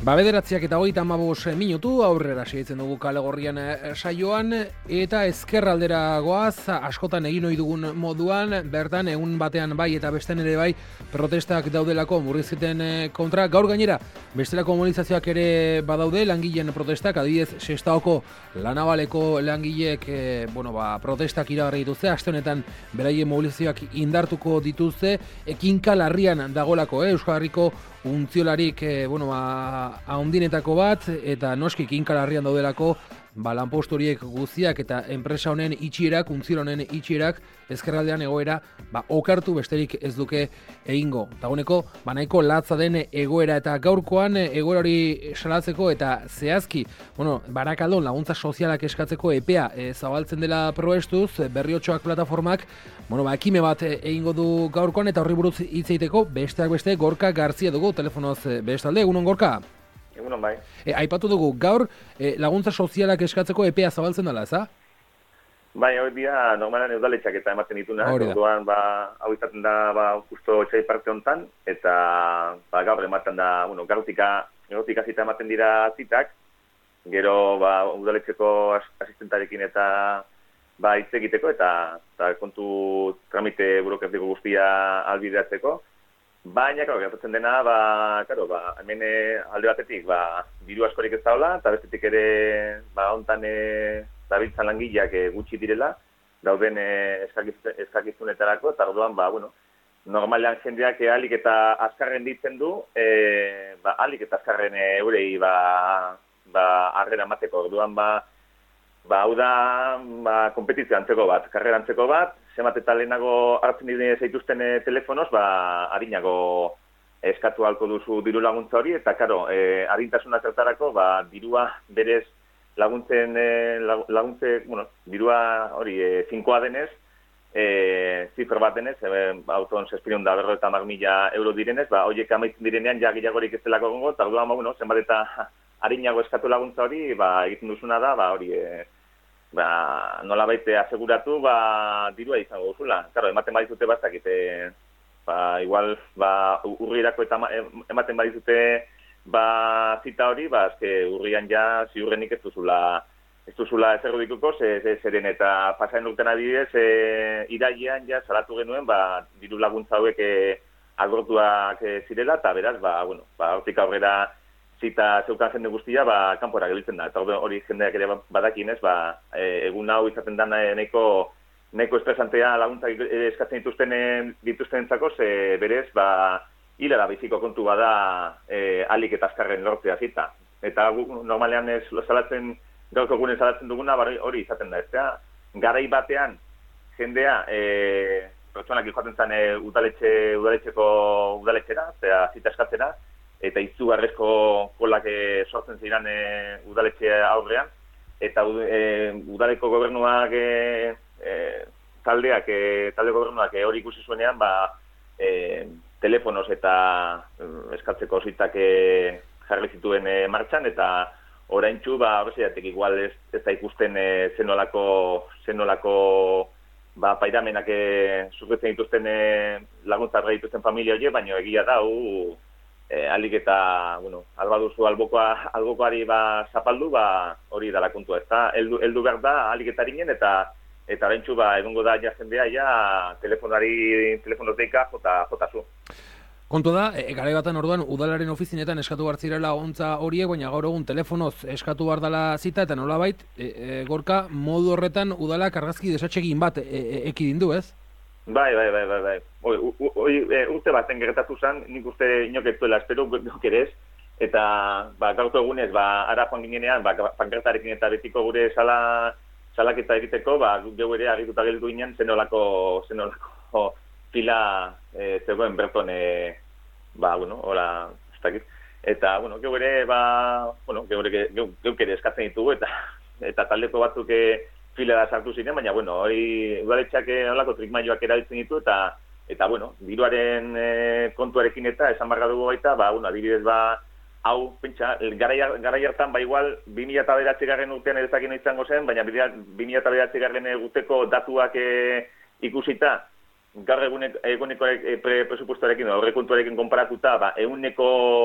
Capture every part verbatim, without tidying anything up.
Ba, bederatziak eta hogeita hamabos minutu, aurrera segitzen dugu Kale Gorrian saioan, eta ezkerraldera goaz, askotan egin ohi dugun moduan, bertan egun batean bai eta besten ere bai protestak daudelako murrizketen kontra. Gaur gainera, bestelako mobilizazioak ere badaude, langileen protestak, adibidez, Sestaoko Lanabaleko langileek e, bueno, ba, protestak iragarri dituzte, aste honetan beraien mobilizazioak indartuko dituzte, ekinka larrian dagolako, eh, Euskal Herriko untziolarik eh, bueno, ba, ahondinetako bat, eta noski kinka larrian daudelako ba, lanpostu horiek guztiak eta enpresa honen itxierak, untziol honen itxierak, ezkerraldean egoera ba, okartu besterik ez duke egingo. Dagoeneko, ba, nahiko latza den egoera eta gaurkoan egoera hori salatzeko eta zehazki, bueno, Barakaldon laguntza sozialak eskatzeko epea e, zabaltzen dela proestuz, Berriotxoak plataformak, bueno, ba, ekime bat egingo du gaurkoan eta horri buruz hitz egiteko besteak beste Gorka Garzia dugu telefonoz bestalde. Egunon, Gorka? Egunon, bai. E, aipatu dugu, gaur e, laguntza sozialak eskatzeko epea zabaltzen dela, eza? Bai, hau dia normalan udaletxak eta ematen dituna, orduan ba, hau izaten da ba, justo txai parte hontan, eta ba, gaur ematen da, bueno, garutika, garutika zita ematen dira zitak, gero ba, udaletxeko asistentarekin eta ba, hitz egiteko, eta, eta kontu tramite burokratiko guztia albideatzeko. Baina, karo, gertatzen dena, ba, karo, ba, hemen alde batetik, ba, diru askorik ez daula, eta bestetik ere, ba, hontan e, dabiltzan langileak e, gutxi direla, dauden e, eskakizunetarako, eta orduan, ba, bueno, normalean jendeak e, alik eta azkarren ditzen du, e, ba, alik eta azkarren e, eurei, ba, ba, arrera mateko, orduan, ba, ba, hau da, ba, kompetizio antzeko bat, karrera antzeko bat, zemat eta lehenago hartzen dira zaituzten e, telefonoz, ba, harinago eskatu halko duzu diru laguntza hori, eta karo, e, harintasuna zertarako, ba, dirua berez laguntzen, e, laguntze, bueno, dirua hori, e, finkoa denez, e, zifra bat denez, e, auton zazpireun da berro eta mar mila euro direnez, ba, horiek amaitzen direnean ja gehiagorik ez delako gongo, eta orduan, ba, bueno, zenbat eta harinago eskatu laguntza hori, ba, egiten duzuna da, ba, hori, e, ba, nola baite aseguratu, ba, dirua izango duzula. Claro, ematen badizute bastakite, ba, igual, ba, urrirako eta ematen badizute, ba, zita hori, ba, eske urrian ja ziurrenik ez duzula, ez duzula ezerrudikuko, zeren eta pasaen urten adibidez, e, irailean ja salatu genuen, ba, diru laguntza hauek e, agortuak e, zirela, eta beraz, ba, bueno, ba, hortik aurrera, zita zeukan jende guztia, ba, kanpora gelditzen da. Eta hori jendeak ere badakinez, ba, e, egun hau izaten da nahiko, nahiko estresantea laguntza eskatzen dituzten dituzten entzako, ze berez, ba, hilara biziko kontu bada e, alik eta azkarren lortzea zita. Eta normalean ez salatzen, gaurko egunen salatzen duguna, hori izaten da. Eztea, garai batean, jendea, e, pertsonak joaten zen e, udaletxe, udaletxeko udaletxera, zera zita eskatzera, eta izugarrezko kolak e, sortzen ziren e, udaletxe aurrean, eta e, udaleko gobernuak e, e, taldeak, e, talde gobernuak e, hori ikusi zuenean, ba, e, telefonos eta e, eskatzeko zitak e, jarri zituen e, martxan, eta oraintxu, ba, horreziatek igual ez, ez da ikusten e, zenolako, zenolako ba, pairamenak e, sufritzen dituzten e, laguntza dituzten familia hori, baina egia da, hu, E, alik eta, bueno, alba duzu albokoa, albokoari ba, zapaldu, ba, hori dala kontua, ez da, eldu, eldu behar da, alik eta harinen, eta eta horrentxu, ba, egongo da ja jendea, ja, telefonari, telefonoz deika, jota, jota zu. Kontu da, e, garai batan orduan, udalaren ofizinetan eskatu hartzirela ontza horiek, baina gaur egun telefonoz eskatu behar dela zita, eta nolabait, e, e, Gorka, modu horretan udalak argazki desatxegin bat e, e, ekidin du, ez? Bai, bai, bai, bai, bai. Oi, oi, e, urte baten gertatu zen, nik uste inoketuela espero, gerez, eta, ba, gaurko egunez, ba, ara joan ginenean, ba, pankartarekin eta betiko gure sala, salaketa egiteko, ba, geu ere agituta geldu ginen, zenolako, zenolako fila e, zegoen berton, e, ba, bueno, hola, ez dakit. Eta, bueno, geu ere, ba, bueno, geu ere, geu, geu ere eskatzen ditugu, eta, eta taldeko batzuk, e, fila da sartu ziren, baina, bueno, hori udaletxeak nolako trikmaioak erabiltzen ditu, eta, eta bueno, diruaren e, kontuarekin eta esan barra dugu baita, ba, bueno, adibidez, ba, hau, pentsa, garai hartan, ba, igual, bi mila bederatzi garren urtean edezakin izango zen, baina bi mila bederatzi garren guteko datuak e, ikusita, gaur eguneko e, presupuestoarekin, aurrekontuarekin konparatuta, ba, eguneko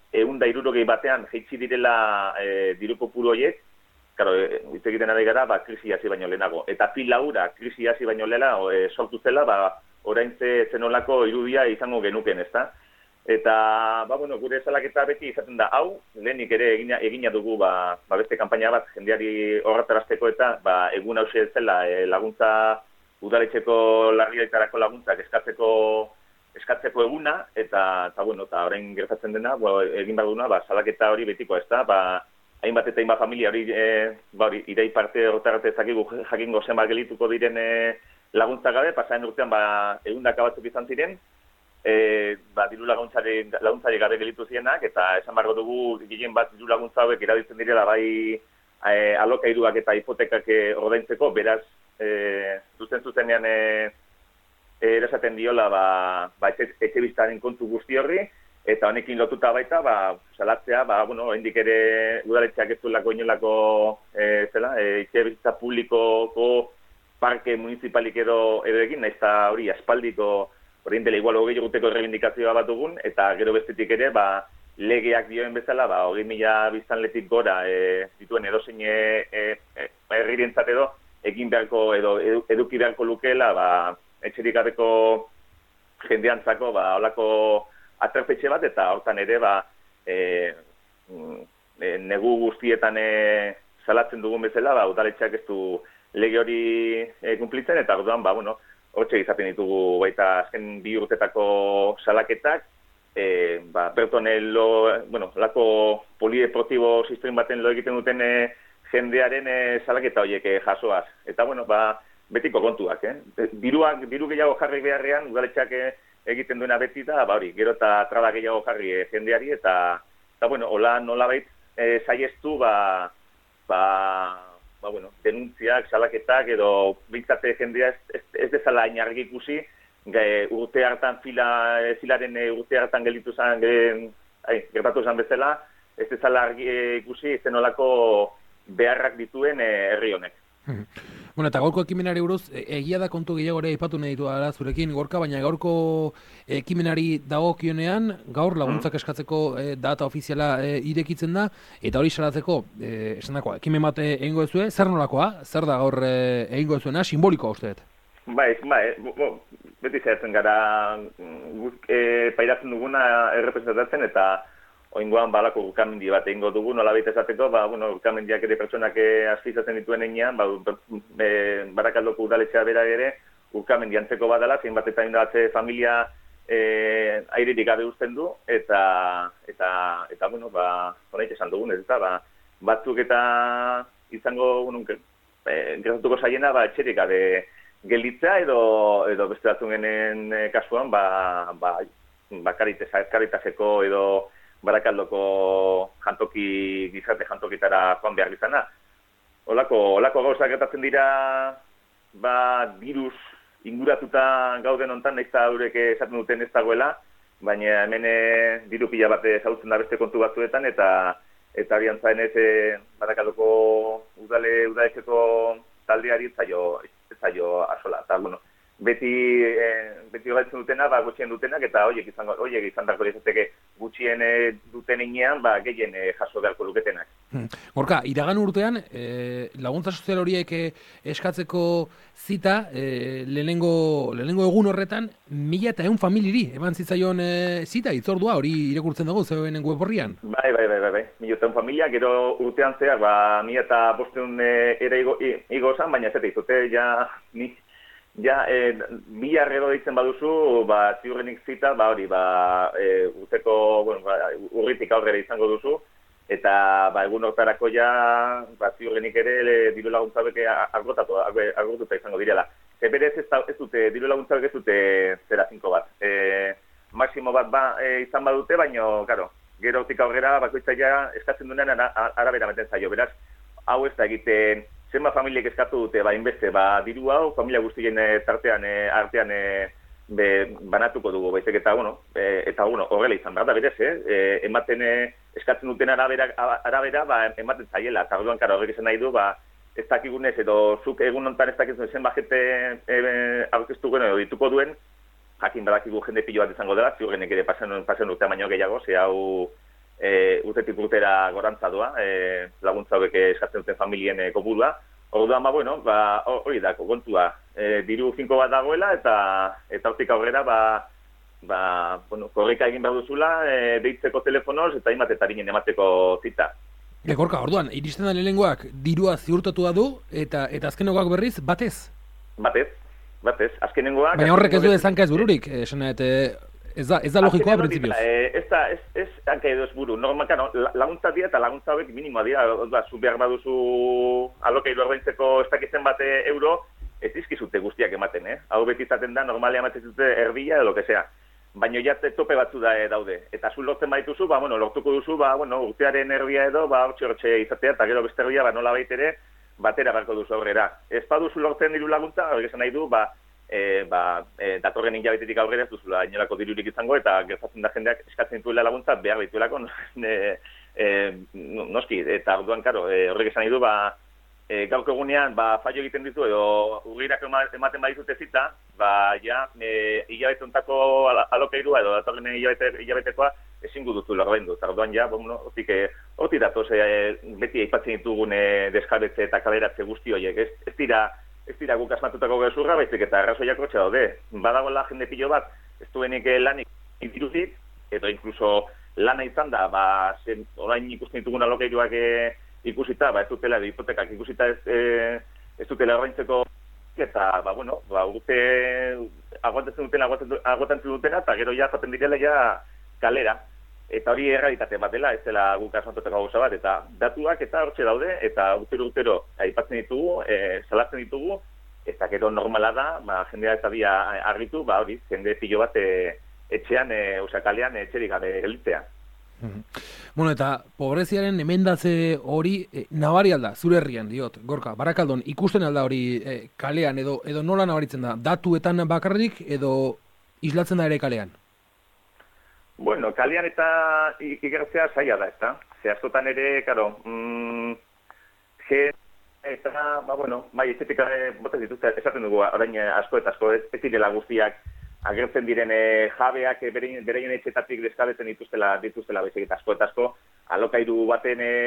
ehun da hirurogei batean jaitsi direla e, diru kopuru horiek, claro, hitz egiten ari gara, ba, krisi hasi baino lehenago. Eta fil laura, krisi hasi baino lehela, e, sortu zela, ba, orain ze zenolako irudia izango genuken, ezta? Eta, ba, bueno, gure salaketa beti izaten da, hau, lehenik ere egina, egina dugu, ba, ba beste kanpaina bat, jendeari horretarazteko eta, ba, egun hause zela, e, laguntza, udaletxeko larriaitarako laguntzak eskatzeko, eskatzeko eguna, eta, eta bueno, eta orain gertatzen dena, ba, egin behar duna, ba, salaketa hori betiko, ezta? Ba, hainbat eta hainbat familia hori, e, ba, hori, irai parte horretaratzen zakigu jakingo zenbat gelituko diren e, laguntza gabe, pasaren urtean, ba, egundaka batzuk izan ziren, e, ba, diru laguntzari, laguntzari gabe gelitu zienak, eta esan bargo dugu, gehien bat diru laguntza hauek erabiltzen direla, bai, e, alokairuak eta hipotekak e, ordaintzeko, beraz, e, zuzen zuzenean, e, erasaten diola, ba, ba, etxe, etxe biztaren kontu guzti horri, eta honekin lotuta baita, ba, salatzea, ba, bueno, hendik ere udaletxeak ez duelako inolako, e, zela, e, etxe bizitza publikoko parke municipalik edo, edo egin, nahiz eta hori aspaldiko, hori dela igual hogei urteko errebindikazioa bat dugun, eta gero bestetik ere, ba, legeak dioen bezala, ba, hogei mila biztanletik gora e, dituen edozein e, e, e, herrirentzat edo, egin beharko, edo edu, eduki beharko lukela, ba, etxerik gabeko jendeantzako, ba, holako aterpetxe bat, eta hortan ere, ba, e, e, negu guztietan e, salatzen dugun bezala, ba, udaletxeak ez du lege hori e, kumplitzen, eta orduan, ba, bueno, hortxe izaten ditugu baita azken bi urtetako salaketak, e, ba, pertonelo, bueno, lako polideportibo sistem baten lo egiten duten e, jendearen e, salaketa horiek e, jasoaz. Eta, bueno, ba, betiko kontuak, eh? Diruak, diru gehiago jarri beharrean, udaletxeak e, egiten duena beti da, ba hori, gero eta traba gehiago jarri e, jendeari, eta, eta bueno, hola nolabait e, saiestu, ba, ba, ba, bueno, denuntziak, salaketak, edo bintzate jendea ez, ez, ez dezala hain argi ikusi, ge, urte hartan fila, e, filaren e, urte hartan gelitu zen, ge, ai, gertatu zen bezala, ez dezala argi e, ikusi, zenolako beharrak dituen e, herri honek. Bueno, eta gaurko ekimenari buruz, egia da kontu gehiago ere aipatu nahi ditu ara zurekin, Gorka, baina gaurko ekimenari dagokionean, gaur laguntzak eskatzeko e, data ofiziala e, irekitzen da, eta hori salatzeko, e, esan dakoa, ekimen bat egingo ezue, zer nolakoa, zer da gaur e, egingo ezuena, simbolikoa usteet? Bai, bai, bo, beti zehazten gara, e, pairatzen duguna errepresentatzen, eta oingoan balako urkamendi bat egingo dugu, nola baita esateko, ba, bueno, urkamendiak ere pertsonak asfizatzen dituen enean, ba, e, Barakaldoko udaletxea bera ere, urkamendi antzeko badala, zein bat eta indatze familia e, airerik gabe uzten du, eta, eta, eta bueno, ba, horaik esan dugun, ez eta, ba, batzuk eta izango, bueno, e, gertatuko zaiena, ba, etxerik gabe gelditzea, edo, edo beste batzuen kasuan, ba, ba, bakaritaseko edo Barakaldoko jantoki, gizarte jantokitara joan behar izana. Olako, olako gauzak gertatzen dira, ba, diruz inguratuta gauden hontan, nahiz eta eurek esaten duten ez dagoela, baina hemen diru pila bat zautzen da beste kontu batzuetan, eta eta horian zaen ez Barakaldoko udale, udaletxeko taldeari ez zaio, ez zaio asola. Eta, bueno, beti, eh, beti gaitzen dutena, ba, gutxien dutenak, eta horiek izan, horiek izan darko izateke gutxien eh, duten inean, ba, gehien eh, jaso beharko luketenak. Hmm. Gorka, iragan urtean, eh, laguntza sozial horiek eh, eskatzeko zita, eh, lehenengo, lehenengo egun horretan, mila eta egun familiri, eman zitzaion eh, zita, itzordua, hori irakurtzen dugu, zeuen web horrian? Bai, bai, bai, bai, bai. Mila eta egun familia, gero urtean zehar, ba, mila eta bosteun eh, ere igo, igo zan, baina ez izute, ja, ni, Ja, e, mila arredo ditzen baduzu, ba, ziurrenik zita, ba, hori, ba, e, urteko, bueno, ba, urritik aurrera izango duzu, eta, ba, egun hortarako ja, ba, ziurrenik ere, le, diru laguntzabek argotatu, argotuta izango direla. Ze berez ez, ez dute, diru laguntzabek ez dute zera zinko bat. E, maximo bat ba, e, izan badute, baino, karo, gero hortik aurrera, bakoitza ja, eskatzen duenean arabera meten zaio, beraz, hau ez da egiten, zenba familiek eskatu dute, ba, inbeste, ba, diru hau, familia guztien e, tartean, e, artean e, be, banatuko dugu, baizik eta, bueno, e, eta, bueno, horrela izan behar da, berez, eh? E, ematen e, eskatzen duten arabera, arabera ba, ematen zaiela, eta orduan, karo, horrek izan nahi du, ba, ez dakigunez, edo zuk egun ontan ez dakizun zenba jente e, aurkeztu guen, edo dituko duen, jakin badakigu jende pilo bat izango dela, ziurrenek ere pasen, pasen urtean baino gehiago, ze hau, e, urtetik urtera gorantza doa, e, laguntza hauek eskatzen duten familien e, kopurua. Orduan, ba, bueno, ba, hori da, kontua, e, diru finko bat dagoela, eta eta hortik aurrera, ba, ba, bueno, korrika egin behar duzula, e, deitzeko telefonoz, eta imat eta harinen emateko zita. Ekorka, orduan, iristen da lehenengoak dirua ziurtatua du, eta eta azkenekoak berriz, batez? Batez, batez, azkenengoak... Baina horrek ez du ezanka ez bururik, esan, eta ez da, ez da logikoa printzipioz. Ez da, ez, ez hanka edo ez buru. Normal, no, laguntza dira eta laguntza hauek minimoa dira. Da, zu behar baduzu alokairu ordaintzeko ez dakitzen bate euro, ez dizkizute guztiak ematen, eh? Hau beti izaten da, normalia ematen zute erdia edo lo que sea. Baina jate tope batzu da daude. Eta zu lortzen baituzu, ba, bueno, lortuko duzu, ba, bueno, urtearen erdia edo, ba, hortxe hortxe izatea, eta gero beste erdia, ba, nola baitere, batera barko duzu aurrera. Ez baduzu lortzen diru laguntza, hori esan nahi du, ba, E, ba, e, datorren hilabetetik aurrera ez duzula inolako dirurik izango, eta gertatzen da jendeak eskatzen dituela laguntza behar dituelako e, e, noski, eta orduan, karo, e, horrek esan nahi du, ba, e, gaurko egunean, ba, fallo egiten ditu, edo urgirak ematen badizute zita, ba, ja, e, hilabete ontako alokairua, edo datorren hilabete, hilabetekoa, ezingo duzu lorbendu, eta orduan, ja, bueno, hortik, hortik datoz, e, beti aipatzen ditugun e, deskabetze eta kaberatze guzti horiek, ez, ez dira, ez dira guk asmatutako gezurra, baizik eta arrazoiak hortxe daude. Badagoela jende pilo bat, ez duenik lanik diruzik, eta inkluso lana izan da, ba, zen, orain ikusten ditugun alokairuak e, ikusita, ba, ez dutela, hipotekak ikusita ez, e, ez dutela ordaintzeko, eta, ba, bueno, ba, urte aguantatzen dutena, aguantatzen dutena, eta gero ja zaten direla ja kalera. Eta hori errealitate bat dela, ez dela guk asmatutako gauza bat, eta datuak eta hortxe daude, eta urtero-urtero aipatzen ditugu, e, salatzen ditugu, eta gero normala da, ba, jendea eta dia argitu, ba, hori, jende pilo bat e, etxean, e, usakalean, etxerik gabe elitzea. Mm-hmm. Bueno, eta pobreziaren emendatze hori e, nabari alda, zure herrian, diot, Gorka, Barakaldon, ikusten alda hori e, kalean, edo, edo nola nabaritzen da, datuetan bakarrik, edo islatzen da ere kalean? Bueno, kalean eta ikertzea zaila da, ezta? Ze askotan ere, karo, mm, ge, eta, ba, bueno, bai, estetika, bote dituzte, esaten dugu, orain asko eta asko, ez, ez direla guztiak agertzen diren e, jabeak e, bereien, bereien etxetatik deskabetzen dituztela, dituztela bezik eta asko eta asko, alokairu baten, e,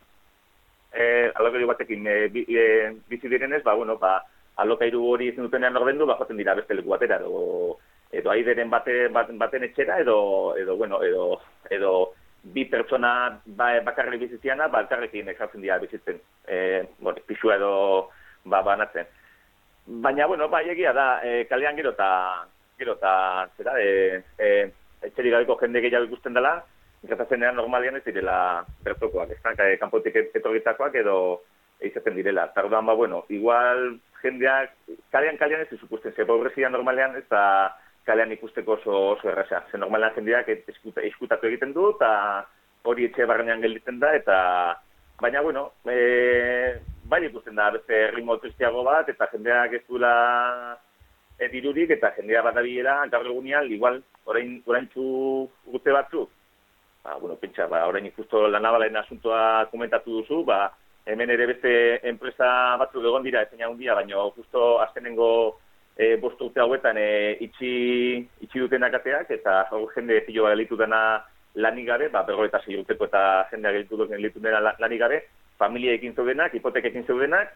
e, alokairu batekin e, bi, e, bizi direnez, ba, bueno, ba, alokairu hori izan dutenean ordendu, ba, joaten dira beste leku batera, edo, edo aideren bate, baten etxera, edo, edo, bueno, edo, edo bi pertsona ba, bakarrik bizitziana, ba, elkarrekin ekartzen dira bizitzen, e, bueno, pixua edo ba, banatzen. Baina, bueno, ba, egia da, e, kalean gero eta, gero eta, zera, e, e, etxerik gabeko jende gehiago ikusten dela, gertatzen dira normalian ez direla bertokoak, ez da, kanpotik etorritakoak edo izaten direla. Tarduan, ba, bueno, igual jendeak, kalean, kalean ez izukusten, ze pobrezia normalean ez da, kalean ikusteko oso, oso erraza. Zer normalan jendeak eskutatu egiten du, eta hori etxe barrenean gelditzen da, eta baina, bueno, e, bai ikusten da beste ritmo tristiago bat, eta jendeak ez duela e, dirurik, eta jendea bat dabilela, gaur egunean, igual, orain, oraintzu urte batzu, ba, bueno, pentsa, ba, orain ikusto la navalen asuntoa komentatu duzu, ba, hemen ere beste enpresa batzuk egon dira, ezena hundia, baina justo azkenengo E, bost urte hauetan e, itxi, itxi dutenak ateak, eta hau jende pilo bat gelitu dena lanik gabe, ba, berrogeita sei urteko eta jendea gelitu dena lanik gabe, familia ekin zeudenak, hipotek ekin zeudenak,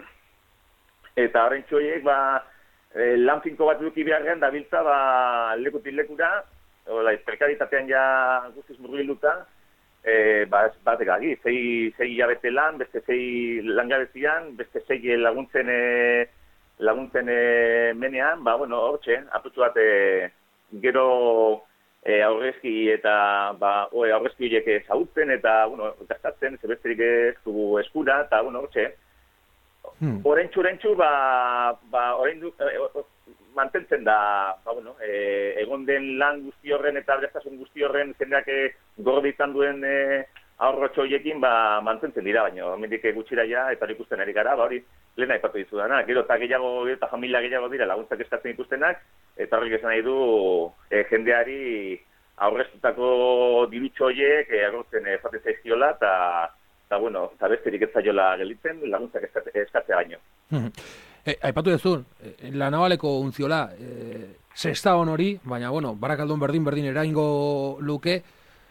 eta horrein txoiek, ba, e, lan finko bat duki beharrean, dabiltza, ba, lekutik lekura, ola, prekaritatean ja guztiz murgiluta, e, ba, bat egagi, zei, zei hilabete lan, beste zei langabezian, beste zei laguntzen e, laguntzen e, menean, ba, bueno, hortxe, aputxu bat e, gero e, aurrezki eta, ba, oe, aurrezki horiek zautzen eta, bueno, gastatzen, zebesterik ez dugu eskura, eta, bueno, hortxe, hmm. orentxu, orentxu, ba, ba, orain du, e, mantentzen da, ba, bueno, e, egon den lan guzti horren eta abraztasun guzti horren jendeak e, gordi izan duen e, aurrotxo horiekin, ba, mantentzen dira, baina, hemendik gutxira ja, eta ikusten ari gara, ba, hori, lehena aipatu dizu dana, gero eta gehiago eta familia gehiago dira laguntzak eskatzen ikustenak, eta horrek esan nahi du e, jendeari aurreztutako dirutxo horiek e, agortzen e, faten zaizkiola, eta, eta bueno, eta besterik ez zaiola gelitzen laguntzak eskatzea baino. E, aipatu duzu, e, la navaleko untziola, e, sexta hon hori, baina, bueno, Barakaldon berdin-berdin eraingo luke,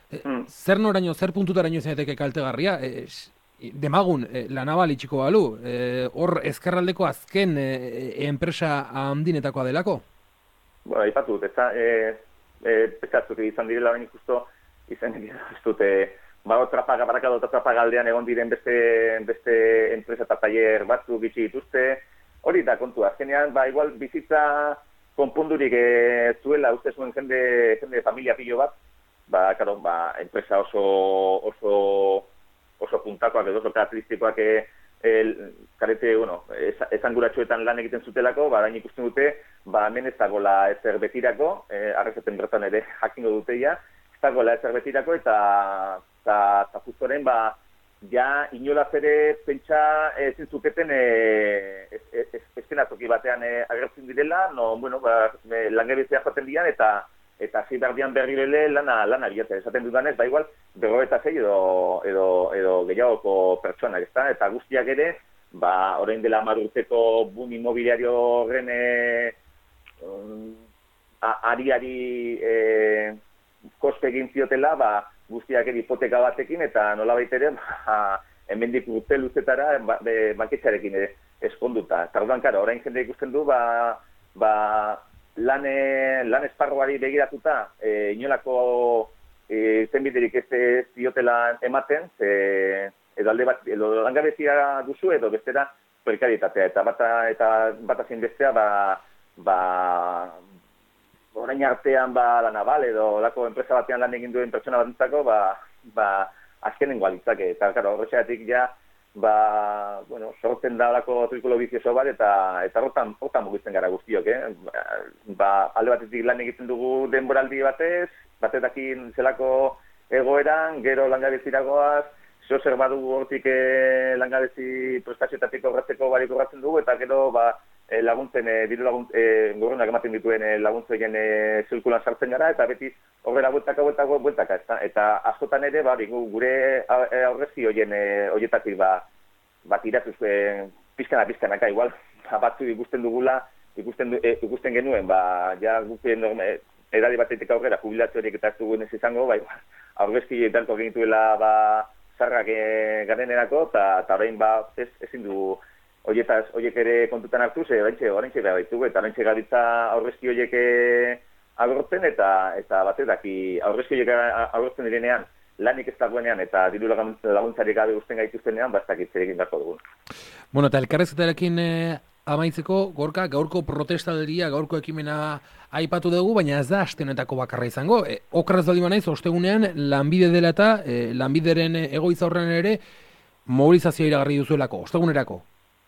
Hmm. Zer noraino, zer puntutaraino zeneteke kaltegarria? E, demagun, e, La Naval itxiko balu, hor e, ezkerraldeko azken e, enpresa handinetakoa delako? Bueno, aipatu dut, ez da, e, e, pesatzuk izan direla bain ikusto, izan ez dute, ba, trapaga, barakado eta trapagaldean egon diren beste, beste enpresa eta taller batzuk bitxi dituzte, hori da kontu, azkenean, ba, igual bizitza konpundurik e, zuela, uste zuen jende, jende familia pilo bat, ba, karo, ba, enpresa oso, oso, oso puntakoak edo oso karakteristikoak e, el, karete, bueno, esan guratxoetan lan egiten zutelako, ba, dain ikusten dute, ba, hemen ez dagoela ezer betirako, e, arrezaten bertan ere jakingo duteia, ez dagoela ezer betirako, eta, eta, eta justoren, ba, ja, inolaz ere pentsa ezin zuketen e, eskenatoki batean e, agertzen direla, no, bueno, ba, langebezea joaten dian, eta eta zi berdian berrirele lana, lana bilatzen. Esaten dudanez, ba igual, berrogeita zei edo, edo, edo gehiagoko pertsonak, ezta? Eta guztiak ere, ba, orain dela hamar urteko boom inmobiliario horren e, um, ari-ari e, kospe egin ziotela, ba, guztiak ere hipoteka batekin, eta nola baitere, ba, hemendik urte luzetara, ba, banketxarekin ere eskonduta. Eta orduan, karo, orain jende ikusten du, ba, ba, Lan, e, lan esparruari begiratuta, e, inolako e, zenbiderik ez ziotela ematen, ze, edo alde bat, edo langabezia duzu, edo bestera prekaritatea, eta bata, eta bata zein bestea, ba, ba, orain artean, ba, La Naval, edo lako enpresa batean lan egin duen pertsona batentzako, ba, ba, azkenengo alitzake, eta, karo, horretxeatik ja, ba, bueno, sortzen da lako trikulo bizioso bat, eta eta rotan, rotan mugitzen gara guztiok, eh? Ba, alde batetik lan egiten dugu denboraldi batez, batetakin zelako egoeran, gero langabeziragoaz, zer badugu hortik eh, langabezi prestazioetatik horretzeko barik horretzen dugu, eta gero, ba, eh, laguntzen, eh, diru lagunt, eh, gobernuak ematen dituen eh, laguntzoien eh, zirkulan sartzen gara, eta beti horrela bueltaka, bueltaka, bueltaka, eta, eta askotan ere, ba, gure aurrezki horien eh, horietatik, ba, ba, tiratuz, eh, pizkana, pizkanaka, igual, ba, batzu ikusten dugula, ikusten, eh, ikusten genuen, ba, ja, guztien eh, edari batetik aurrera, jubilazio horiek eta ez dugun ez izango, ba, aurrezki talko genituela, ba, zarrak e, garenerako, eta orain ba, ez, ezin du horietaz, horiek ere kontutan hartu, ze oraintxe, oraintxe behar ditugu, eta oraintxe garitza aurrezki horiek agortzen, eta, eta batedaki aurrezki horiek agortzen direnean, lanik ez dagoenean, eta diru laguntzarik gabe usten gaituztenean, bastakit zer egin beharko dugun. Bueno, eta elkarrezketarekin eh, amaitzeko, Gorka, gaurko protestalderia, gaurko ekimena aipatu dugu, baina ez da aste honetako bakarra izango. E, okraz baldin banaiz, ostegunean, lanbide dela eta e, lanbideren egoitza horren ere mobilizazioa iragarri duzuelako, ostegunerako.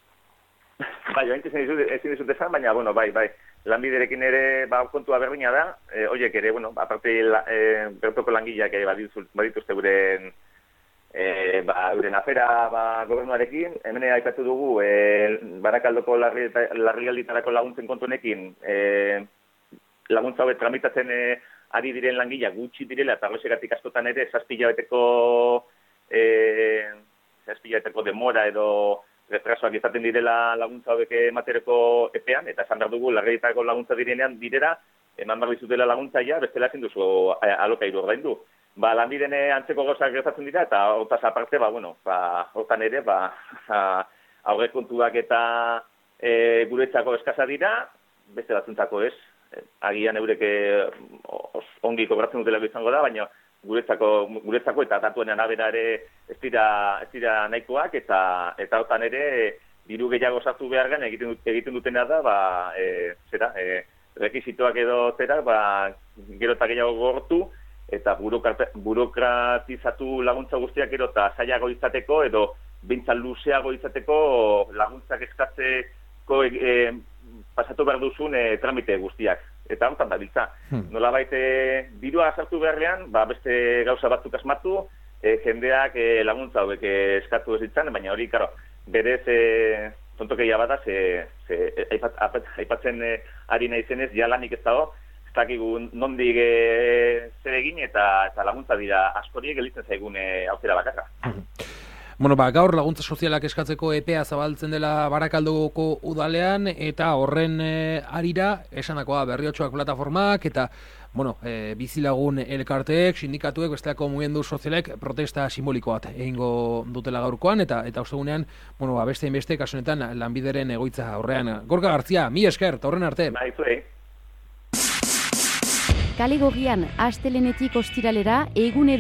Bai, joan ezin dizut esan, baina, bueno, bai, bai. Lanbiderekin ere, ba, kontua berdina da, e, horiek ere, bueno, aparte, la, e, bertoko langileak e, badituzte guren E, ba, euren afera ba, gobernuarekin, hemen aipatu dugu e, Barakaldoko larrialditarako laguntzen kontunekin e, laguntza hauek tramitatzen e, ari diren langila gutxi direla eta horrexegatik askotan ere zazpila beteko e, zazpila beteko demora edo retrasoak izaten direla laguntza hauek ematereko epean, eta esan behar dugu larrialditarako laguntza direnean direra eman behar dizutela laguntzaia, bestela ezin duzu alokairu ordaindu. Ba, lanbideen antzeko gauzak gertatzen dira, eta hortaz aparte, ba, bueno, ba, hortan ere, ba, aurrekontuak eta e, guretzako eskaza dira, beste batzuntzako ez, agian eureke ongi kobratzen dutela izango da, baina guretzako, guretzako eta datuen arabera ere ez dira, ez dira nahikoak, eta eta hortan ere diru gehiago sartu behar gen egiten, egiten dutena da, ba, e, zera, e, rekizitoak edo zera, ba, gero eta gehiago gortu, eta burokratizatu laguntza guztiak gero eta zailago izateko edo bintzan luzeago izateko laguntzak eskatzeko e, e, pasatu behar duzun e, tramite guztiak. Eta hontan da biltza. Hmm. Nola baite dirua sartu beharrean, ba, beste gauza batzuk asmatu, e, jendeak e, laguntza hauek e, eskatu ez ditzan, baina hori, karo, berez e, tontokeia bada, ze, ze, aipat, aipatzen e, ari nahi zenez, ja lanik ez dago, ez dakigu nondik e, zer egin eta, eta laguntza dira askoriek gelitzen zaigun e, aukera bakarra. Bueno, ba, gaur laguntza sozialak eskatzeko epea zabaltzen dela Barakaldoko udalean, eta horren e, arira, esanakoa Berriotxoak plataformak, eta bueno, e, bizilagun elkarteek, sindikatuek, bestelako mugimendu sozialek protesta simboliko bat egingo dutela gaurkoan, eta eta ostegunean, bueno, ba, beste inbeste, kasu honetan Lanbideren egoitza aurrean. Gorka Gartzia, mi esker, eta horren arte. Bai, zuei. Kale Gorrian, astelenetik ostiralera, egun